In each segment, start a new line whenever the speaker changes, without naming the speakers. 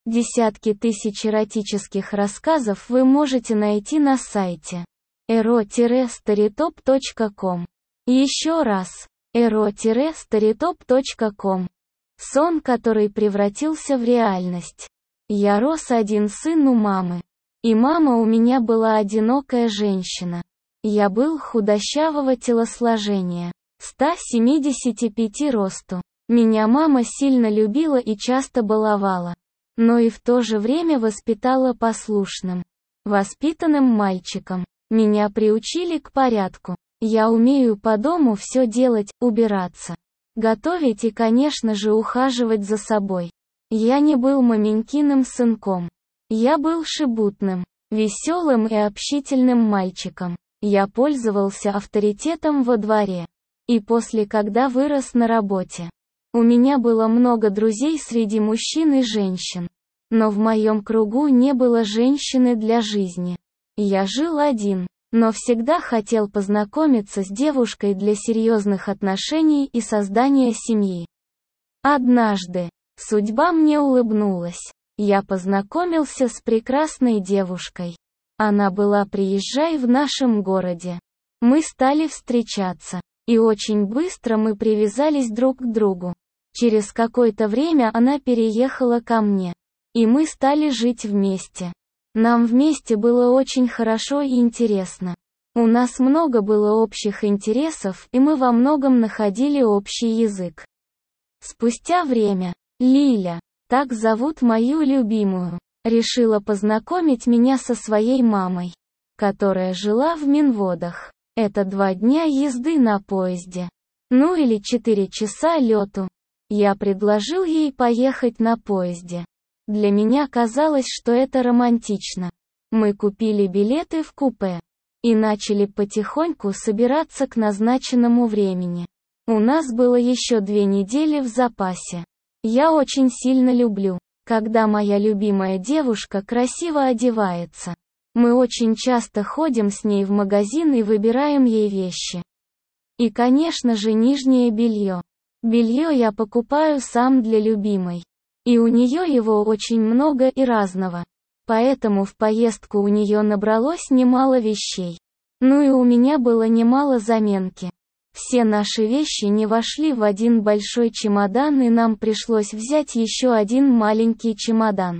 Десятки тысяч эротических рассказов вы можете найти на сайте ero-storytop.com. Еще раз, ero-storytop.com. Сон, который превратился в реальность. Я рос один сын у мамы. И мама у меня была одинокая женщина. Я был худощавого телосложения, 175 росту. Меня мама сильно любила и часто баловала, но и в то же время воспитала послушным, воспитанным мальчиком. Меня приучили к порядку. Я умею по дому все делать, убираться, готовить и, конечно же, ухаживать за собой. Я не был маменькиным сынком. Я был шебутным, веселым и общительным мальчиком. Я пользовался авторитетом во дворе. И после, когда вырос на работе, у меня было много друзей среди мужчин и женщин. Но в моем кругу не было женщины для жизни. Я жил один, но всегда хотел познакомиться с девушкой для серьезных отношений и создания семьи. Однажды, судьба мне улыбнулась. Я познакомился с прекрасной девушкой. Она была приезжай в нашем городе. Мы стали встречаться, и очень быстро мы привязались друг к другу. Через какое-то время она переехала ко мне, и мы стали жить вместе. Нам вместе было очень хорошо и интересно. У нас много было общих интересов, и мы во многом находили общий язык. Спустя время, Лиля, так зовут мою любимую, решила познакомить меня со своей мамой, которая жила в Минводах. Это 2 дня езды на поезде. Ну или 4 часа лету. Я предложил ей поехать на поезде. Для меня казалось, что это романтично. Мы купили билеты в купе и начали потихоньку собираться к назначенному времени. У нас было еще 2 недели в запасе. Я очень сильно люблю, когда моя любимая девушка красиво одевается. Мы очень часто ходим с ней в магазин и выбираем ей вещи. И, конечно же, нижнее белье. Белье я покупаю сам для любимой. И у нее его очень много и разного. Поэтому в поездку у нее набралось немало вещей. Ну и у меня было немало заменки. Все наши вещи не вошли в один большой чемодан, и нам пришлось взять еще один маленький чемодан.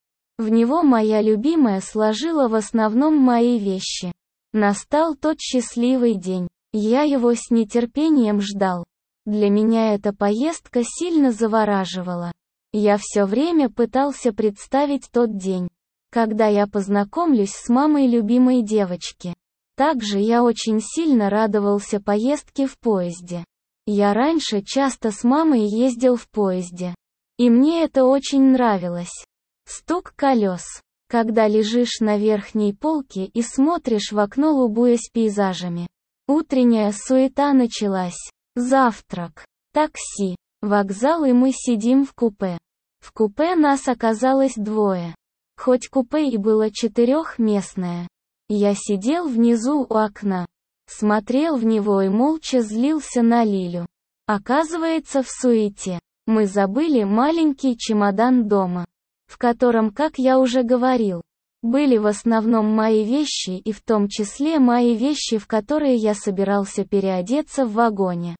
В него моя любимая сложила в основном мои вещи. Настал тот счастливый день. Я его с нетерпением ждал. Для меня эта поездка сильно завораживала. Я все время пытался представить тот день, когда я познакомлюсь с мамой любимой девочки. Также я очень сильно радовался поездке в поезде. Я раньше часто с мамой ездил в поезде. И мне это очень нравилось. Стук колес. Когда лежишь на верхней полке и смотришь в окно, любуясь пейзажами. Утренняя суета началась. Завтрак. Такси. Вокзал, и мы сидим в купе. В купе нас оказалось 2. Хоть купе и было 4-местное. Я сидел внизу у окна, смотрел в него и молча злился на Лилю. Оказывается, в суете мы забыли маленький чемодан дома, в котором, как я уже говорил, были в основном мои вещи, и в том числе мои вещи, в которые я собирался переодеться в вагоне.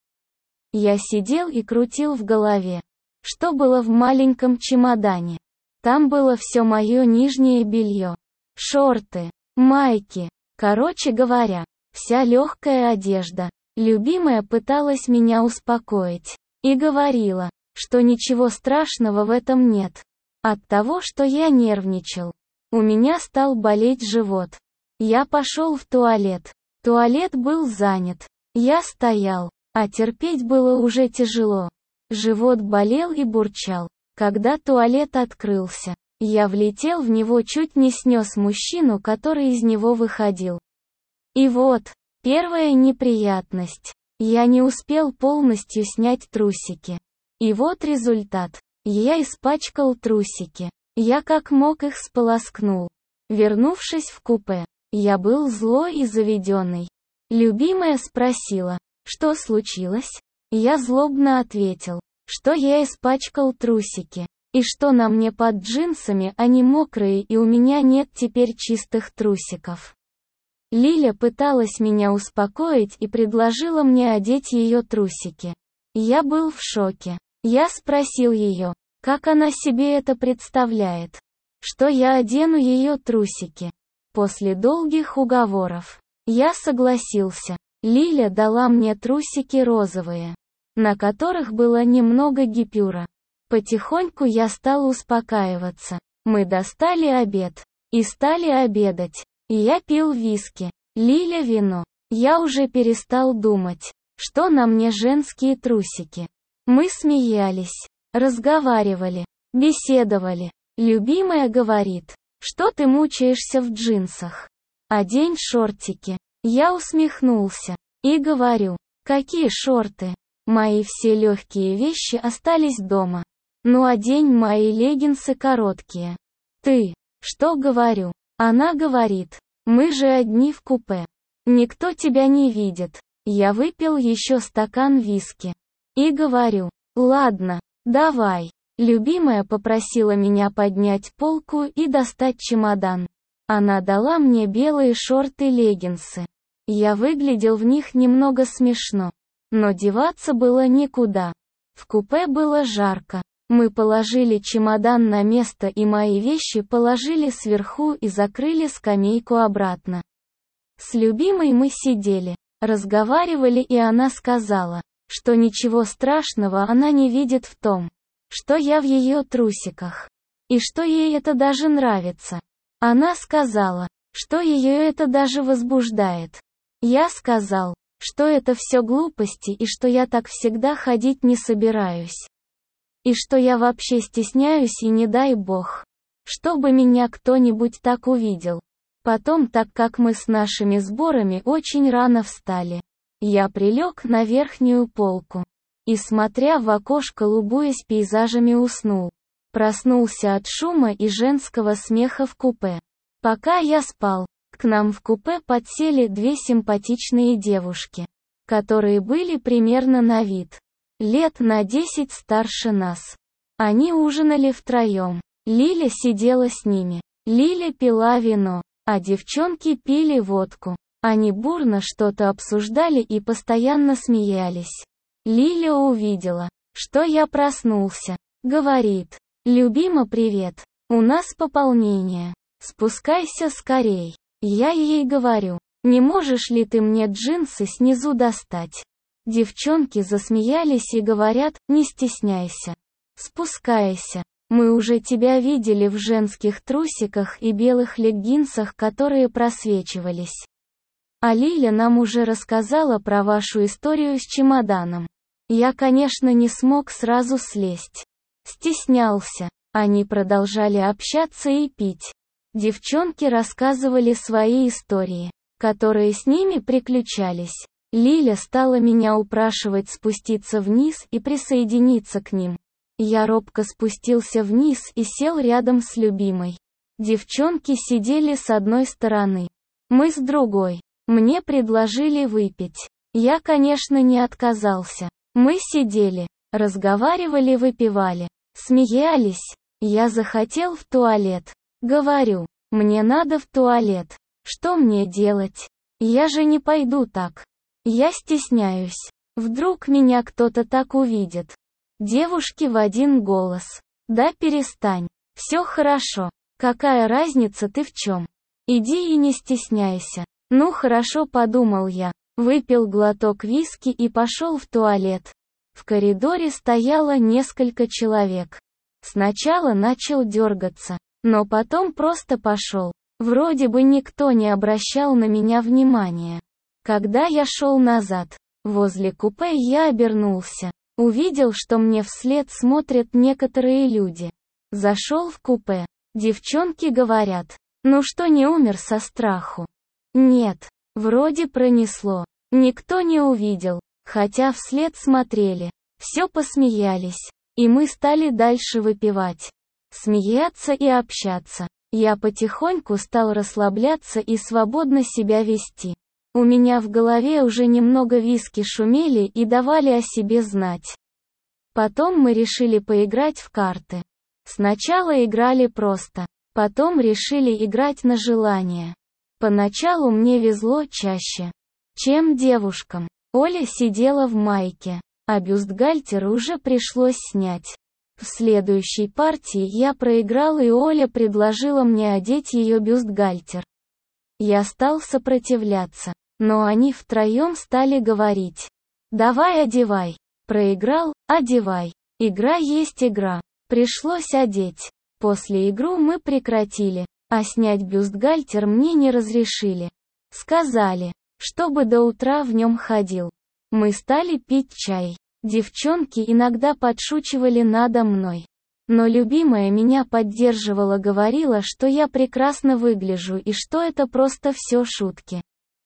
Я сидел и крутил в голове, что было в маленьком чемодане. Там было все мое нижнее белье, шорты, майки, короче говоря, вся легкая одежда. Любимая пыталась меня успокоить и говорила, что ничего страшного в этом нет. От того, что я нервничал, у меня стал болеть живот. Я пошел в туалет. Туалет был занят. Я стоял, а терпеть было уже тяжело. Живот болел и бурчал. Когда туалет открылся, я влетел в него, чуть не снес мужчину, который из него выходил. И вот, первая неприятность. Я не успел полностью снять трусики. И вот результат. Я испачкал трусики. Я как мог их сполоскнул. Вернувшись в купе, я был злой и заведенный. Любимая спросила, что случилось? Я злобно ответил, что я испачкал трусики. И что на мне под джинсами, они мокрые и у меня нет теперь чистых трусиков. Лиля пыталась меня успокоить и предложила мне одеть ее трусики. Я был в шоке. Я спросил ее, как она себе это представляет. Что я одену ее трусики. После долгих уговоров. Я согласился. Лиля дала мне трусики розовые, на которых было немного гипюра. Потихоньку я стал успокаиваться. Мы достали обед. И стали обедать. Я пил виски. Лиля вино. Я уже перестал думать, что на мне женские трусики. Мы смеялись, разговаривали, беседовали. Любимая говорит, что ты мучаешься в джинсах. Одень шортики. Я усмехнулся. И говорю, какие шорты? Мои все легкие вещи остались дома. Ну одень мои леггинсы короткие. Ты, что говорю? Она говорит, мы же одни в купе. Никто тебя не видит. Я выпил еще стакан виски. И говорю, ладно, давай. Любимая попросила меня поднять полку и достать чемодан. Она дала мне белые шорты-леггинсы. Я выглядел в них немного смешно. Но деваться было некуда. В купе было жарко. Мы положили чемодан на место и мои вещи положили сверху и закрыли скамейку обратно. С любимой мы сидели, разговаривали, и она сказала, что ничего страшного она не видит в том, что я в ее трусиках. И что ей это даже нравится. Она сказала, что ее это даже возбуждает. Я сказал, что это все глупости и что я так всегда ходить не собираюсь. И что я вообще стесняюсь и не дай бог, чтобы меня кто-нибудь так увидел. Потом, так как мы с нашими сборами очень рано встали, я прилег на верхнюю полку. И смотря в окошко, лубуясь пейзажами, уснул. Проснулся от шума и женского смеха в купе. Пока я спал, к нам в купе подсели две симпатичные девушки, которые были примерно на вид лет на 10 старше нас. Они ужинали втроем. Лиля сидела с ними. Лиля пила вино, а девчонки пили водку. Они бурно что-то обсуждали и постоянно смеялись. Лиля увидела, что я проснулся. Говорит, любима, привет. У нас пополнение. Спускайся скорей. Я ей говорю, не можешь ли ты мне джинсы снизу достать? Девчонки засмеялись и говорят, не стесняйся. Спускайся. Мы уже тебя видели в женских трусиках и белых леггинсах, которые просвечивались. А Лиля нам уже рассказала про вашу историю с чемоданом. Я, конечно, не смог сразу слезть. Стеснялся. Они продолжали общаться и пить. Девчонки рассказывали свои истории, которые с ними приключались. Лиля стала меня упрашивать спуститься вниз и присоединиться к ним. Я робко спустился вниз и сел рядом с любимой. Девчонки сидели с одной стороны. Мы с другой. Мне предложили выпить. Я, конечно, не отказался. Мы сидели, разговаривали, выпивали, смеялись. Я захотел в туалет. Говорю, мне надо в туалет. Что мне делать? Я же не пойду так. Я стесняюсь. Вдруг меня кто-то так увидит. Девушки в один голос. Да перестань. Все хорошо. Какая разница, ты в чем? Иди и не стесняйся. Ну хорошо, подумал я. Выпил глоток виски и пошел в туалет. В коридоре стояло несколько человек. Сначала начал дергаться, но потом просто пошел. Вроде бы никто не обращал на меня внимания. Когда я шел назад, возле купе, я обернулся. Увидел, что мне вслед смотрят некоторые люди. Зашел в купе. Девчонки говорят, ну что, не умер со страху? Нет, вроде пронесло. Никто не увидел, хотя вслед смотрели. Все посмеялись. И мы стали дальше выпивать. Смеяться и общаться. Я потихоньку стал расслабляться и свободно себя вести. У меня в голове уже немного виски шумели и давали о себе знать. Потом мы решили поиграть в карты. Сначала играли просто, потом решили играть на желание. Поначалу мне везло чаще, чем девушкам. Оля сидела в майке, а бюстгальтер уже пришлось снять. В следующей партии я проиграл, и Оля предложила мне одеть ее бюстгальтер. Я стал сопротивляться, но они втроем стали говорить: «Давай одевай». Проиграл, одевай. Игра есть игра. Пришлось одеть. После игры мы прекратили, а снять бюстгальтер мне не разрешили. Сказали, чтобы до утра в нем ходил. Мы стали пить чай. Девчонки иногда подшучивали надо мной. Но любимая меня поддерживала, говорила, что я прекрасно выгляжу и что это просто все шутки.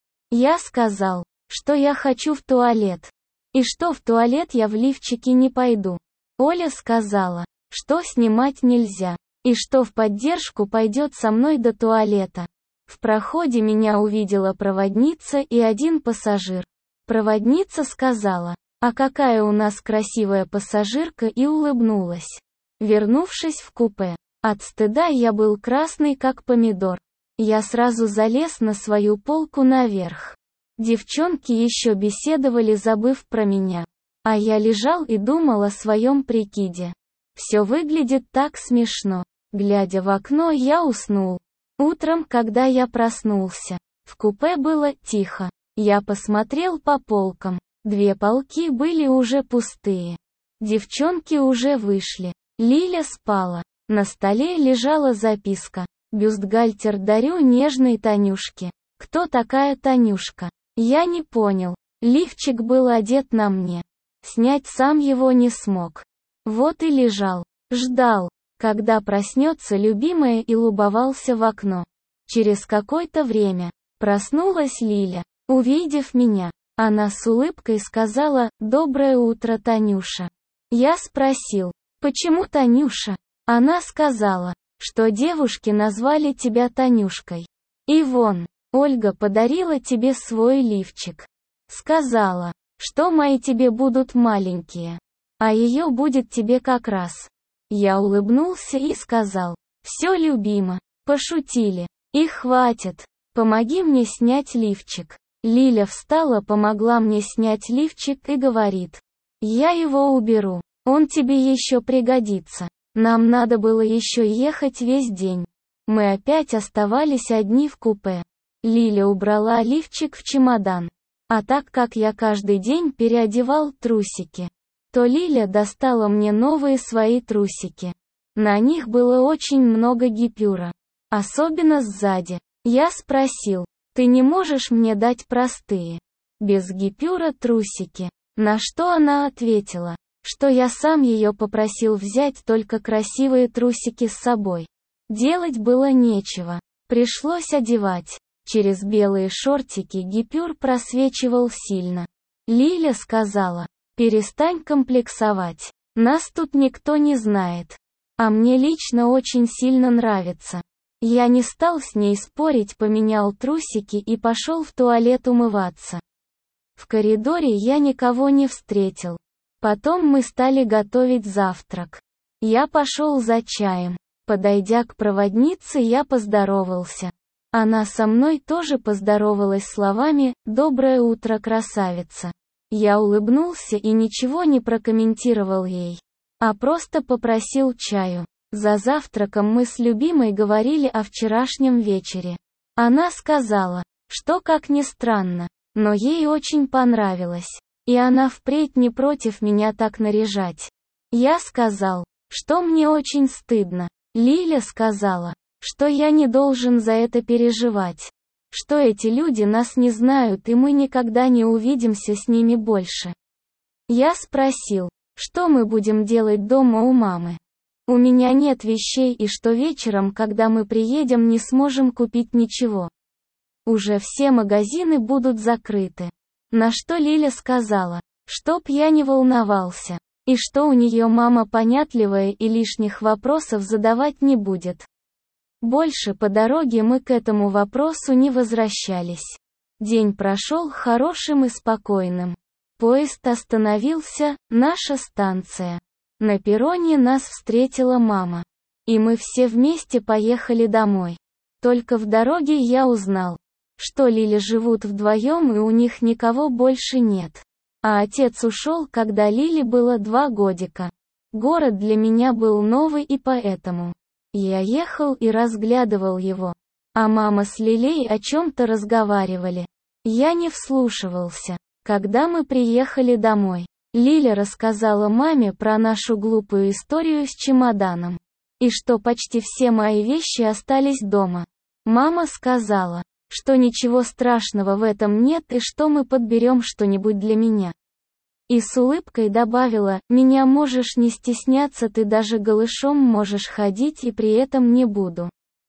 Я сказал, что я хочу в туалет. И что в туалет я в лифчике не пойду. Оля сказала, что снимать нельзя. И что в поддержку пойдет со мной до туалета. В проходе меня увидела проводница и один пассажир. Проводница сказала: «А какая у нас красивая пассажирка», и улыбнулась. Вернувшись в купе, от стыда я был красный как помидор. Я сразу залез на свою полку наверх. Девчонки еще беседовали, забыв про меня. А я лежал и думал о своем прикиде. Все выглядит так смешно. Глядя в окно, я уснул. Утром, когда я проснулся, в купе было тихо. Я посмотрел по полкам. 2 полки были уже пустые. Девчонки уже вышли. Лиля спала. На столе лежала записка: «Бюстгальтер дарю нежной Танюшке». Кто такая Танюшка? Я не понял. Лифчик был одет на мне. Снять сам его не смог. Вот и лежал. Ждал, когда проснется любимая, и любовался в окно. Через какое-то время проснулась Лиля. Увидев меня, она с улыбкой сказала: «Доброе утро, Танюша». Я спросил: «Почему Танюша?» Она сказала, что девушки назвали тебя Танюшкой. И вон, Ольга подарила тебе свой лифчик. Сказала, что мои тебе будут маленькие, а ее будет тебе как раз. Я улыбнулся и сказал: «Все, любима, пошутили. И хватит. Помоги мне снять лифчик». Лиля встала, помогла мне снять лифчик и говорит: «Я его уберу. Он тебе еще пригодится». Нам надо было еще ехать весь день. Мы опять оставались одни в купе. Лиля убрала лифчик в чемодан. А так как я каждый день переодевал трусики, то Лиля достала мне новые свои трусики. На них было очень много гипюра. Особенно сзади. Я спросил: «Ты не можешь мне дать простые, без гипюра трусики?» На что она ответила, что я сам ее попросил взять только красивые трусики с собой. Делать было нечего. Пришлось одевать. Через белые шортики гипюр просвечивал сильно. Лиля сказала: «Перестань комплексовать. Нас тут никто не знает. А мне лично очень сильно нравится». Я не стал с ней спорить, поменял трусики и пошел в туалет умываться. В коридоре я никого не встретил. Потом мы стали готовить завтрак. Я пошел за чаем. Подойдя к проводнице, я поздоровался. Она со мной тоже поздоровалась словами: «Доброе утро, красавица». Я улыбнулся и ничего не прокомментировал ей, а просто попросил чаю. За завтраком мы с любимой говорили о вчерашнем вечере. Она сказала, что, как ни странно, но ей очень понравилось. И она впредь не против меня так наряжать. Я сказал, что мне очень стыдно. Лиля сказала, что я не должен за это переживать. Что эти люди нас не знают и мы никогда не увидимся с ними больше. Я спросил, что мы будем делать дома у мамы. У меня нет вещей, и что вечером, когда мы приедем, не сможем купить ничего. Уже все магазины будут закрыты. На что Лиля сказала, чтоб я не волновался, и что у нее мама понятливая и лишних вопросов задавать не будет. Больше по дороге мы к этому вопросу не возвращались. День прошел хорошим и спокойным. Поезд остановился, наша станция. На перроне нас встретила мама. И мы все вместе поехали домой. Только в дороге я узнал, что Лили живут вдвоем и у них никого больше нет. А отец ушел, когда Лили было 2 годика. Город для меня был новый, и поэтому я ехал и разглядывал его. А мама с Лилей о чем-то разговаривали. Я не вслушивался. Когда мы приехали домой, Лиля рассказала маме про нашу глупую историю с чемоданом. И что почти все мои вещи остались дома. Мама сказала, что ничего страшного в этом нет и что мы подберем что-нибудь для меня. И с улыбкой добавила: «Меня можешь не стесняться, ты даже голышом можешь ходить, и при этом не буду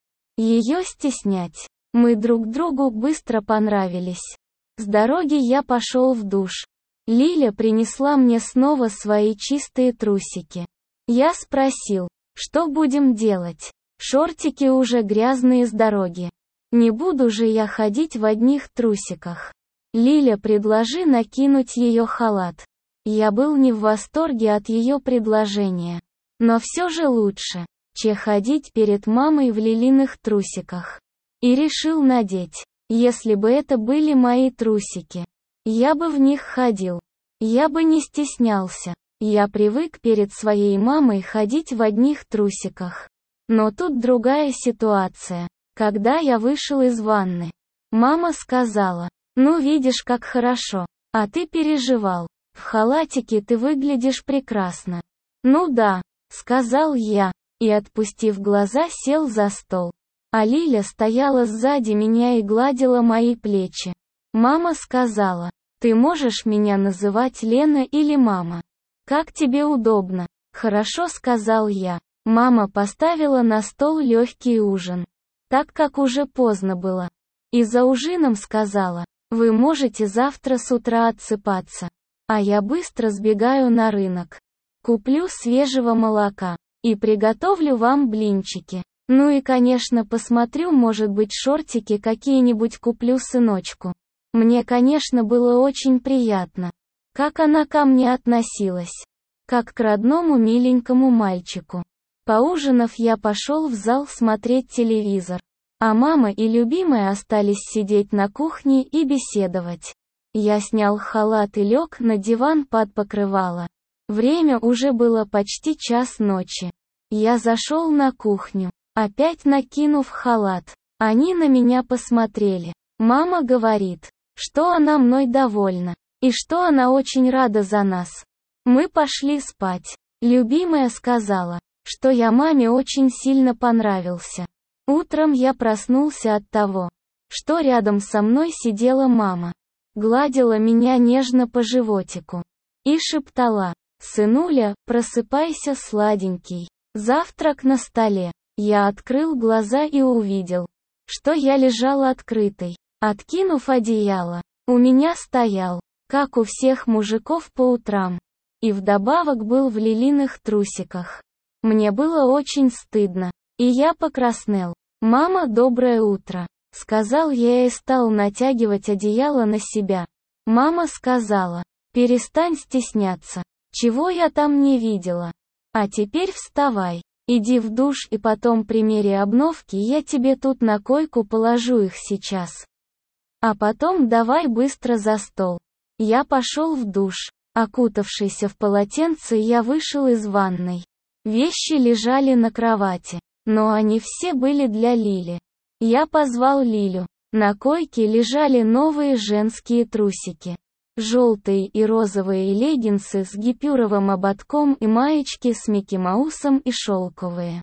ее стеснять». Мы друг другу быстро понравились. С дороги я пошел в душ. Лиля принесла мне снова свои чистые трусики. Я спросил, что будем делать? Шортики уже грязные с дороги. Не буду же я ходить в одних трусиках. Лиля, предложи накинуть ее халат. Я был не в восторге от ее предложения. Но все же лучше, чем ходить перед мамой в Лилиных трусиках. И решил надеть. Если бы это были мои трусики, я бы в них ходил. Я бы не стеснялся. Я привык перед своей мамой ходить в одних трусиках. Но тут другая ситуация. Когда я вышел из ванны, мама сказала: «Ну видишь, как хорошо. А ты переживал. В халатике ты выглядишь прекрасно». «Ну да», — сказал я, и, отпустив глаза, сел за стол. А Лиля стояла сзади меня и гладила мои плечи. Мама сказала: «Ты можешь меня называть Лена или мама? Как тебе удобно». «Хорошо», — сказал я. Мама поставила на стол легкий ужин, так как уже поздно было. И за ужином сказала: «Вы можете завтра с утра отсыпаться. А я быстро сбегаю на рынок. Куплю свежего молока. И приготовлю вам блинчики. Ну и, конечно, посмотрю, может быть, шортики какие-нибудь куплю сыночку». Мне, конечно, было очень приятно, как она ко мне относилась. Как к родному миленькому мальчику. Поужинав, я пошел в зал смотреть телевизор. А мама и любимая остались сидеть на кухне и беседовать. Я снял халат и лег на диван под покрывало. Время уже было почти 1:00 ночи. Я зашел на кухню, опять накинув халат. Они на меня посмотрели. Мама говорит, что она мной довольна, и что она очень рада за нас. Мы пошли спать. Любимая сказала, что я маме очень сильно понравился. Утром я проснулся от того, что рядом со мной сидела мама. Гладила меня нежно по животику. И шептала: «Сынуля, просыпайся, сладенький. Завтрак на столе». Я открыл глаза и увидел, что я лежал открытой, откинув одеяло. У меня стоял, как у всех мужиков по утрам. И вдобавок был в Лилиных трусиках. Мне было очень стыдно. И я покраснел. «Мама, доброе утро», — сказал я и стал натягивать одеяло на себя. Мама сказала: «Перестань стесняться. Чего я там не видела? А теперь вставай, иди в душ и потом примери обновки, я тебе тут на койку положу их сейчас. А потом давай быстро за стол». Я пошел в душ. Окутавшийся в полотенце, я вышел из ванной. Вещи лежали на кровати, но они все были для Лили. Я позвал Лилю. На койке лежали новые женские трусики. Желтые и розовые леггинсы с гипюровым ободком и маечки с Микки Маусом и шелковые.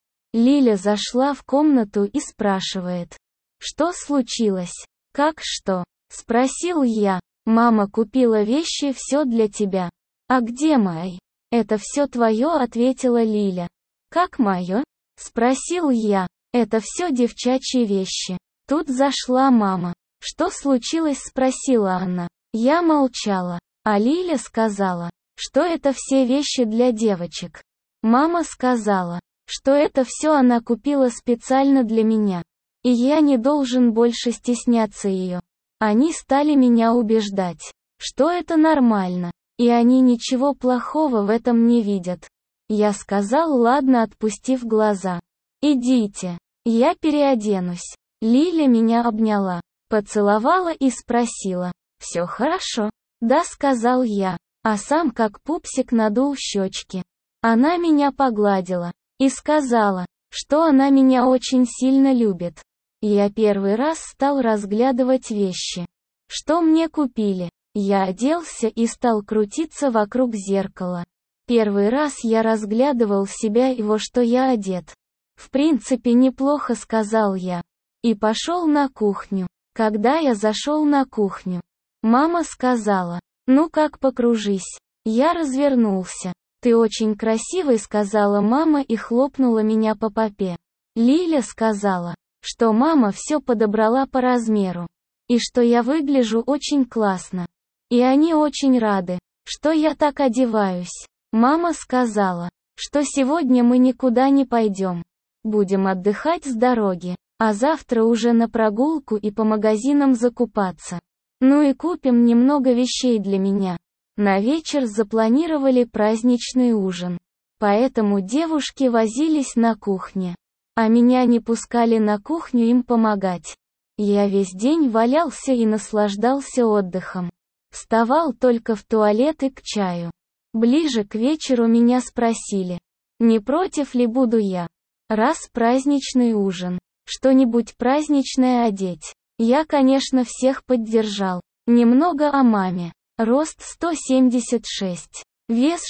Лиля зашла в комнату и спрашивает: «Что случилось?» «Как что?» — спросил я. «Мама купила вещи, все для тебя». «А где мои?» «Это все твое», — ответила Лиля. «Как мое?» — спросил я. «Это все девчачьи вещи». Тут зашла мама. «Что случилось?» — спросила она. Я молчала. А Лиля сказала, что это все вещи для девочек. Мама сказала, что это все она купила специально для меня. И я не должен больше стесняться ее. Они стали меня убеждать, что это нормально, и они ничего плохого в этом не видят. Я сказал ладно, отпустив глаза. Идите. Я переоденусь. Лиля меня обняла, поцеловала и спросила. Все хорошо? Да, сказал я, а сам как пупсик надул щечки. Она меня погладила и сказала, что она меня очень сильно любит. Я первый раз стал разглядывать вещи, что мне купили. Я оделся и стал крутиться вокруг зеркала. Первый раз я разглядывал себя и во что я одет. В принципе, неплохо, сказал я. И пошел на кухню. Когда я зашел на кухню, мама сказала, ну как, покружись. Я развернулся. Ты очень красивый, сказала мама и хлопнула меня по попе. Лиля сказала, что мама все подобрала по размеру. И что я выгляжу очень классно. И они очень рады, что я так одеваюсь. Мама сказала, что сегодня мы никуда не пойдем. Будем отдыхать с дороги, а завтра уже на прогулку и по магазинам закупаться. Ну и купим немного вещей для меня. На вечер запланировали праздничный ужин. Поэтому девушки возились на кухне. А меня не пускали на кухню им помогать. Я весь день валялся и наслаждался отдыхом. Вставал только в туалет и к чаю. Ближе к вечеру меня спросили, не против ли буду я, раз праздничный ужин, что-нибудь праздничное одеть. Я, конечно, всех поддержал. Немного о маме. Рост 176, вес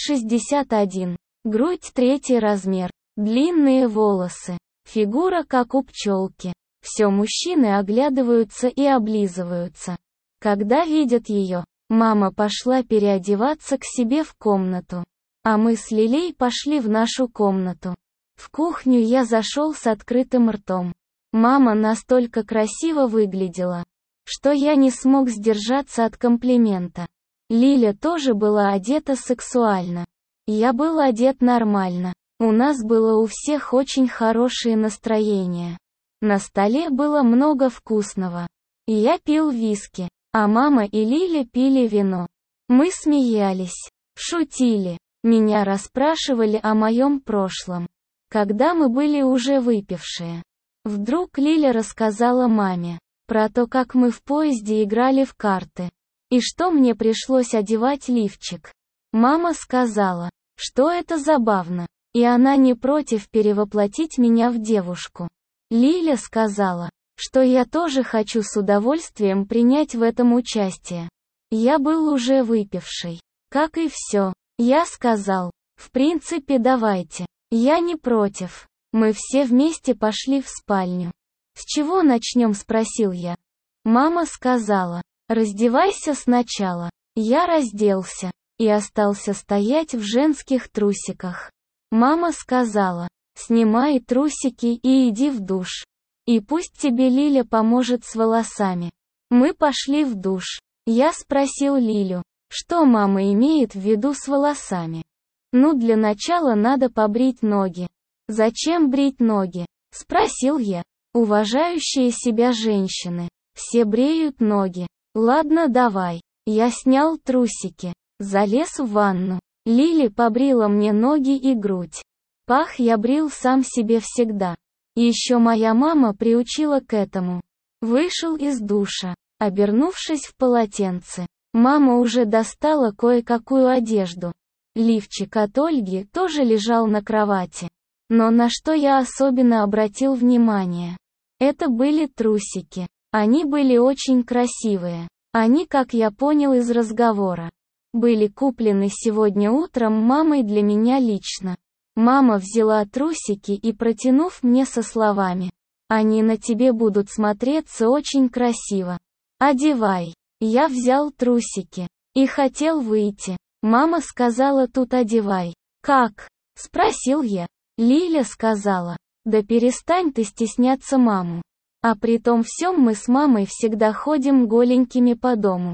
61, грудь 3 размер, длинные волосы, фигура как у пчелки. Все мужчины оглядываются и облизываются, когда видят ее. Мама пошла переодеваться к себе в комнату, а мы с Лилей пошли в нашу комнату. В кухню я зашел с открытым ртом. Мама настолько красиво выглядела, что я не смог сдержаться от комплимента. Лиля тоже была одета сексуально. Я был одет нормально. У нас было у всех очень хорошее настроение. На столе было много вкусного. Я пил виски, а мама и Лиля пили вино. Мы смеялись, шутили, меня расспрашивали о моем прошлом, когда мы были уже выпившие. Вдруг Лиля рассказала маме про то, как мы в поезде играли в карты, и что мне пришлось одевать лифчик. Мама сказала, что это забавно, и она не против перевоплотить меня в девушку. Лиля сказала, что я тоже хочу с удовольствием принять в этом участие. Я был уже выпивший. Как и все. Я сказал, в принципе, давайте. Я не против. Мы все вместе пошли в спальню. С чего начнем, спросил я. Мама сказала, раздевайся сначала. Я разделся и остался стоять в женских трусиках. Мама сказала, снимай трусики и иди в душ. И пусть тебе Лиля поможет с волосами. Мы пошли в душ. Я спросил Лилю, что мама имеет в виду с волосами. Ну, для начала надо побрить ноги. Зачем брить ноги? Спросил я. Уважающие себя женщины. Все бреют ноги. Ладно, давай. Я снял трусики. Залез в ванну. Лили побрила мне ноги и грудь. Пах я брил сам себе всегда. Еще моя мама приучила к этому. Вышел из душа, обернувшись в полотенце. Мама уже достала кое-какую одежду. Лифчик от Ольги тоже лежал на кровати. Но на что я особенно обратил внимание? Это были трусики. Они были очень красивые. Они, как я понял из разговора, были куплены сегодня утром мамой для меня лично. Мама взяла трусики и, протянув мне со словами, «Они на тебе будут смотреться очень красиво. Одевай». Я взял трусики и хотел выйти. Мама сказала, тут одевай. «Как?» — спросил я. Лиля сказала, «Да перестань ты стесняться маму. А при том всем мы с мамой всегда ходим голенькими по дому.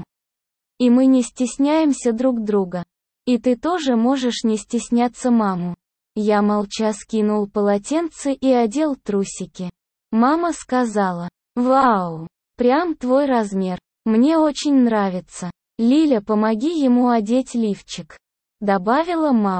И мы не стесняемся друг друга. И ты тоже можешь не стесняться маму». Я молча скинул полотенце и одел трусики. Мама сказала, «Вау, прям твой размер. Мне очень нравится. Лиля, помоги ему одеть лифчик», — добавила мама.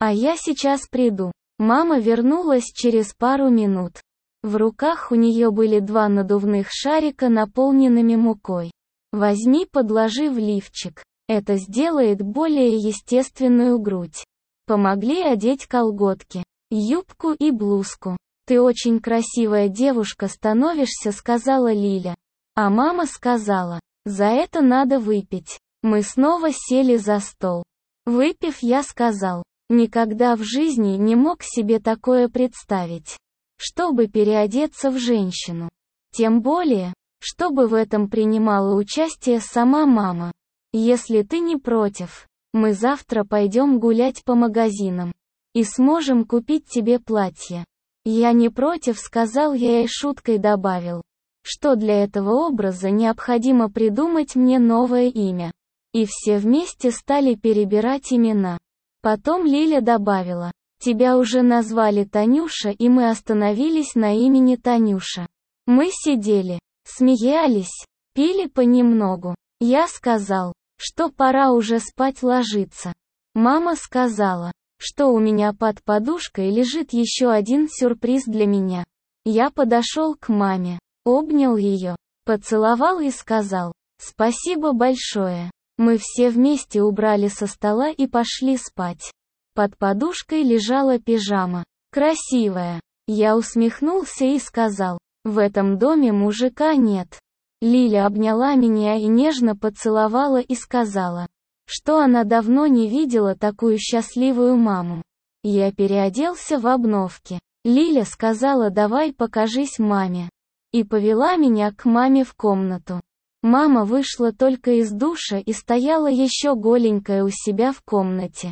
А я сейчас приду. Мама вернулась через пару минут. В руках у нее были 2 надувных шарика, наполненными мукой. Возьми, подложи в лифчик. Это сделает более естественную грудь. Помогли одеть колготки, юбку и блузку. «Ты очень красивая девушка становишься», — сказала Лиля. А мама сказала: «За это надо выпить». Мы снова сели за стол. Выпив, я сказал: «Никогда в жизни не мог себе такое представить. Чтобы переодеться в женщину. Тем более, чтобы в этом принимала участие сама мама. Если ты не против, мы завтра пойдем гулять по магазинам. И сможем купить тебе платье». «Я не против», — сказал я и шуткой добавил, что для этого образа необходимо придумать мне новое имя. И все вместе стали перебирать имена. Потом Лиля добавила: «Тебя уже назвали Танюша», и мы остановились на имени Танюша. Мы сидели, смеялись, пили понемногу. Я сказал, что пора уже спать ложиться. Мама сказала, что у меня под подушкой лежит еще один сюрприз для меня. Я подошел к маме, обнял ее, поцеловал и сказал: «Спасибо большое». Мы все вместе убрали со стола и пошли спать. Под подушкой лежала пижама. Красивая. Я усмехнулся и сказал: «В этом доме мужика нет». Лиля обняла меня и нежно поцеловала и сказала, что она давно не видела такую счастливую маму. Я переоделся в обновки. Лиля сказала: «Давай покажись маме». И повела меня к маме в комнату. Мама вышла только из душа и стояла еще голенькая у себя в комнате.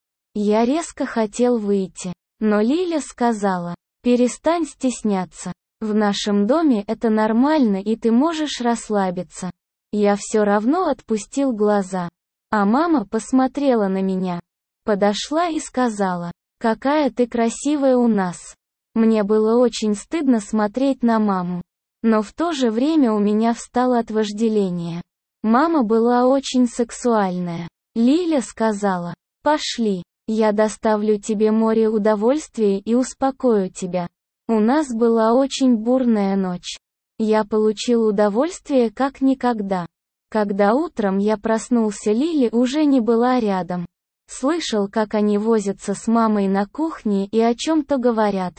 Я резко хотел выйти, но Лиля сказала: «Перестань стесняться. В нашем доме это нормально и ты можешь расслабиться». Я все равно отпустил глаза. А мама посмотрела на меня, подошла и сказала: «Какая ты красивая у нас». Мне было очень стыдно смотреть на маму. Но в то же время у меня встало от вожделения. Мама была очень сексуальная. Лиля сказала: «Пошли, я доставлю тебе море удовольствия и успокою тебя». У нас была очень бурная ночь. Я получил удовольствие как никогда. Когда утром я проснулся, Лили уже не была рядом. Слышал, как они возятся с мамой на кухне и о чем-то говорят.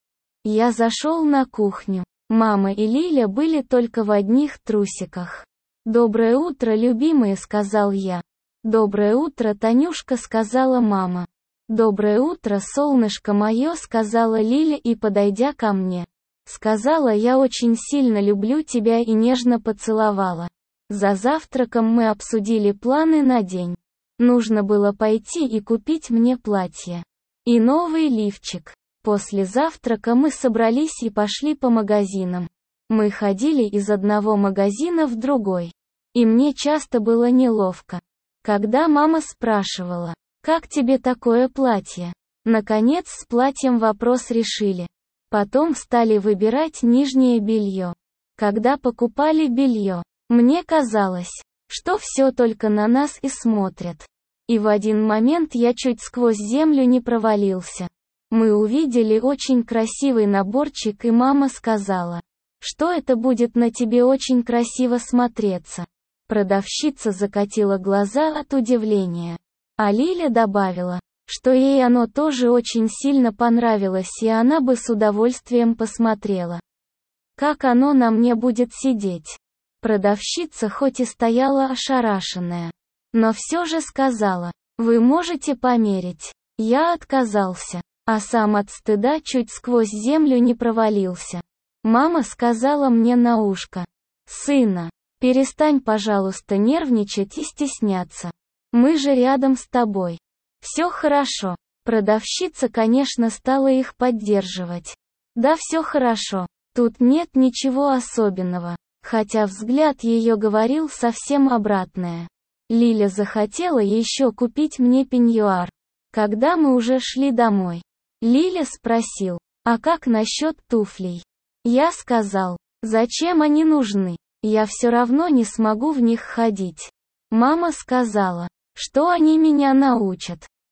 Я зашел на кухню. Мама и Лиля были только в одних трусиках. «Доброе утро, любимые», — сказал я. «Доброе утро, Танюшка», — сказала мама. «Доброе утро, солнышко мое», — сказала Лиля и, подойдя ко мне, сказала: «Я очень сильно люблю тебя», и нежно поцеловала. За завтраком мы обсудили планы на день. Нужно было пойти и купить мне платье и новый лифчик. После завтрака мы собрались и пошли по магазинам. Мы ходили из одного магазина в другой. И мне часто было неловко, когда мама спрашивала: «Как тебе такое платье?» Наконец с платьем вопрос решили. Потом стали выбирать нижнее белье. Когда покупали белье, мне казалось, что все только на нас и смотрят. И в один момент я чуть сквозь землю не провалился. Мы увидели очень красивый наборчик, и мама сказала, что это будет на тебе очень красиво смотреться. Продавщица закатила глаза от удивления. А Лиля добавила, что ей оно тоже очень сильно понравилось, и она бы с удовольствием посмотрела, как оно на мне будет сидеть. Продавщица хоть и стояла ошарашенная, но все же сказала: «Вы можете померить». Я отказался, а сам от стыда чуть сквозь землю не провалился. Мама сказала мне на ушко: «Сына, перестань, пожалуйста, нервничать и стесняться. Мы же рядом с тобой. Все хорошо». Продавщица, конечно, стала их поддерживать. «Да, все хорошо. Тут нет ничего особенного». Хотя взгляд ее говорил совсем обратное. Лиля захотела еще купить мне пеньюар. Когда мы уже шли домой, Лиля спросил: «А как насчет туфлей?» Я сказал: «Зачем они нужны? Я все равно не смогу в них ходить». Мама сказала, что они меня научат.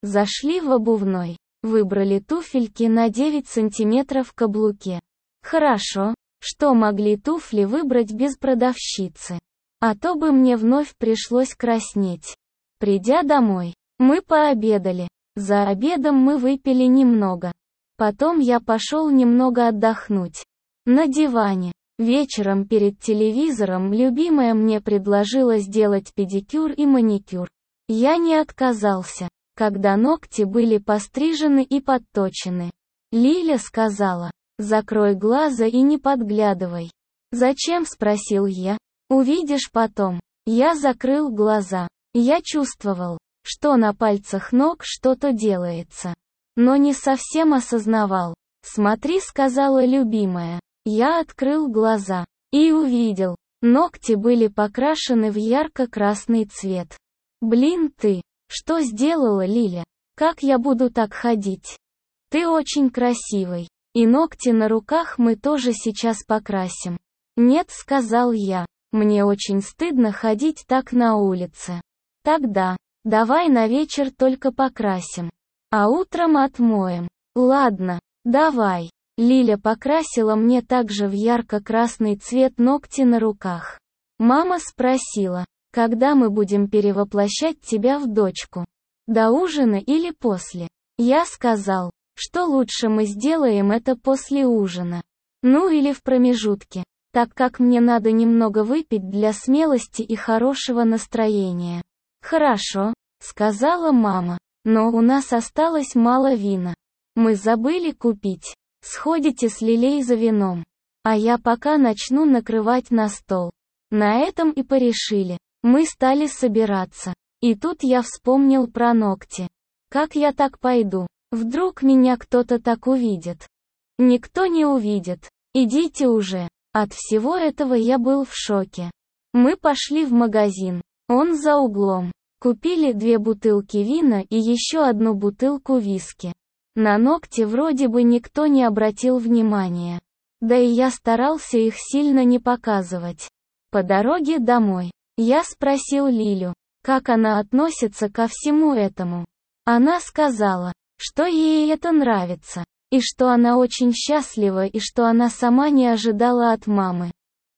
Зашли в обувной. Выбрали туфельки на 9 сантиметров в каблуке. Хорошо, что могли туфли выбрать без продавщицы. А то бы мне вновь пришлось краснеть. Придя домой, мы пообедали. За обедом мы выпили немного. Потом я пошел немного отдохнуть. На диване. Вечером перед телевизором любимая мне предложила сделать педикюр и маникюр. Я не отказался, когда ногти были пострижены и подточены. Лиля сказала: «Закрой глаза и не подглядывай». «Зачем?» — спросил я. «Увидишь потом». Я закрыл глаза. Я чувствовал, что на пальцах ног что-то делается. Но не совсем осознавал. «Смотри», — сказала любимая. Я открыл глаза и увидел. Ногти были покрашены в ярко-красный цвет. «Блин ты, что сделала, Лиля? Как я буду так ходить? Ты очень красивый. И ногти на руках мы тоже сейчас покрасим». «Нет», — сказал я, — «мне очень стыдно ходить так на улице». «Тогда, давай на вечер только покрасим. А утром отмоем». «Ладно, давай». Лиля покрасила мне также в ярко-красный цвет ногти на руках. Мама спросила: «Когда мы будем перевоплощать тебя в дочку? До ужина или после?» Я сказал, что лучше мы сделаем это после ужина. Ну или в промежутке, так как мне надо немного выпить для смелости и хорошего настроения. «Хорошо», — сказала мама, — «но у нас осталось мало вина. Мы забыли купить. Сходите с Лилей за вином. А я пока начну накрывать на стол». На этом и порешили. Мы стали собираться. И тут я вспомнил про ногти. Как я так пойду? Вдруг меня кто-то так увидит? Никто не увидит. Идите уже. От всего этого я был в шоке. Мы пошли в магазин. Он за углом. Купили 2 бутылки вина и еще 1 бутылку виски. На ногти вроде бы никто не обратил внимания. Да и я старался их сильно не показывать. По дороге домой, я спросил Лилю, как она относится ко всему этому. Она сказала, что ей это нравится, и что она очень счастлива, и что она сама не ожидала от мамы.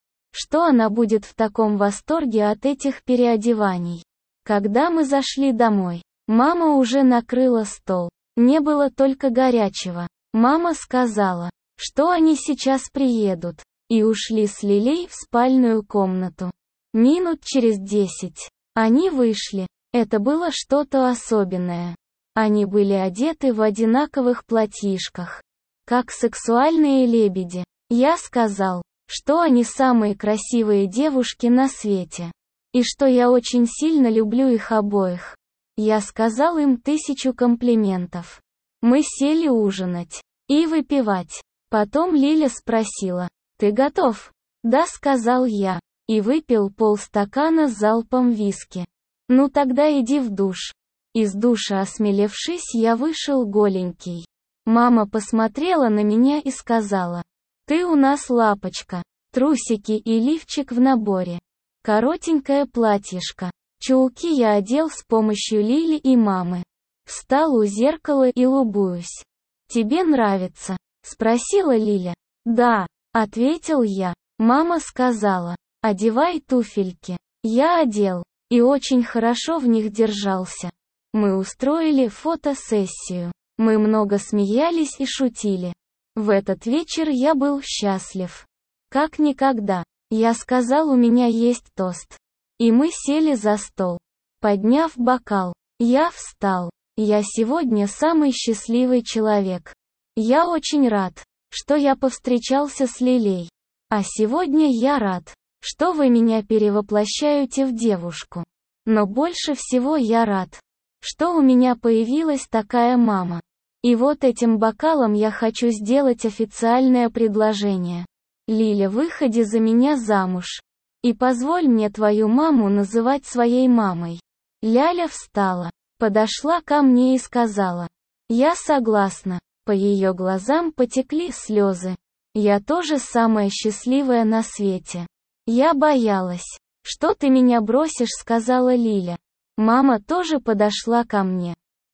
Что она будет в таком восторге от этих переодеваний. Когда мы зашли домой, мама уже накрыла стол. Не было только горячего. Мама сказала, что они сейчас приедут, и ушли с Лилей в спальную комнату. Минут через 10 они вышли. Это было что-то особенное. Они были одеты в одинаковых платьишках, как сексуальные лебеди. Я сказал, что они самые красивые девушки на свете, и что я очень сильно люблю их обоих. Я сказал им 1000 комплиментов. Мы сели ужинать и выпивать. Потом Лиля спросила: «Ты готов?» «Да», сказал я, и выпил полстакана залпом виски. «Ну тогда иди в душ». Из душа осмелевшись, я вышел голенький. Мама посмотрела на меня и сказала: «Ты у нас лапочка». Трусики и лифчик в наборе. Коротенькое платьишко. Чулки я одел с помощью Лили и мамы. Встал у зеркала и лубуюсь. «Тебе нравится?» — спросила Лиля. «Да», — ответил я. Мама сказала: «Одевай туфельки». Я одел, и очень хорошо в них держался. Мы устроили фотосессию. Мы много смеялись и шутили. В этот вечер я был счастлив. Как никогда. Я сказал: «У меня есть тост». И мы сели за стол. Подняв бокал, я встал. Я сегодня самый счастливый человек. Я очень рад, что я повстречался с Лилей. А сегодня я рад, что вы меня перевоплощаете в девушку. Но больше всего я рад, что у меня появилась такая мама. И вот этим бокалом я хочу сделать официальное предложение. Лиля, выходи за меня замуж. И позволь мне твою маму называть своей мамой. Ляля встала, подошла ко мне и сказала: «Я согласна». По ее глазам потекли слезы. Я тоже самая счастливая на свете. Я боялась, что ты меня бросишь, сказала Лиля. Мама тоже подошла ко мне.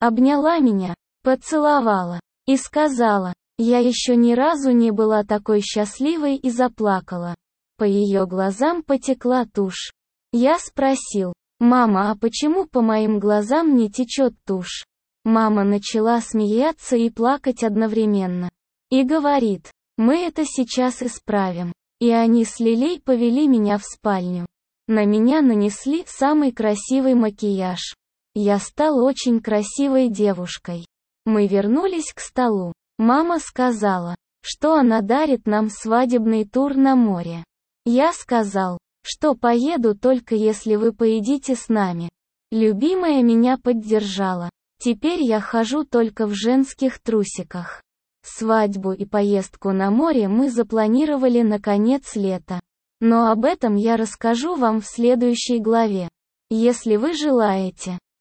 обняла меня, поцеловала и сказала: «Я еще ни разу не была такой счастливой», и заплакала. По ее глазам потекла тушь. Я спросил: «Мама, а почему по моим глазам не течет тушь?» Мама начала смеяться и плакать одновременно. И говорит: «Мы это сейчас исправим». И они с Лилей повели меня в спальню. На меня нанесли самый красивый макияж. Я стала очень красивой девушкой. Мы вернулись к столу. Мама сказала, что она дарит нам свадебный тур на море. Я сказал, что поеду только если вы поедите с нами. Любимая меня поддержала. Теперь я хожу только в женских трусиках. Свадьбу и поездку на море мы запланировали на конец лета. Но об этом я расскажу вам в следующей главе. Если вы желаете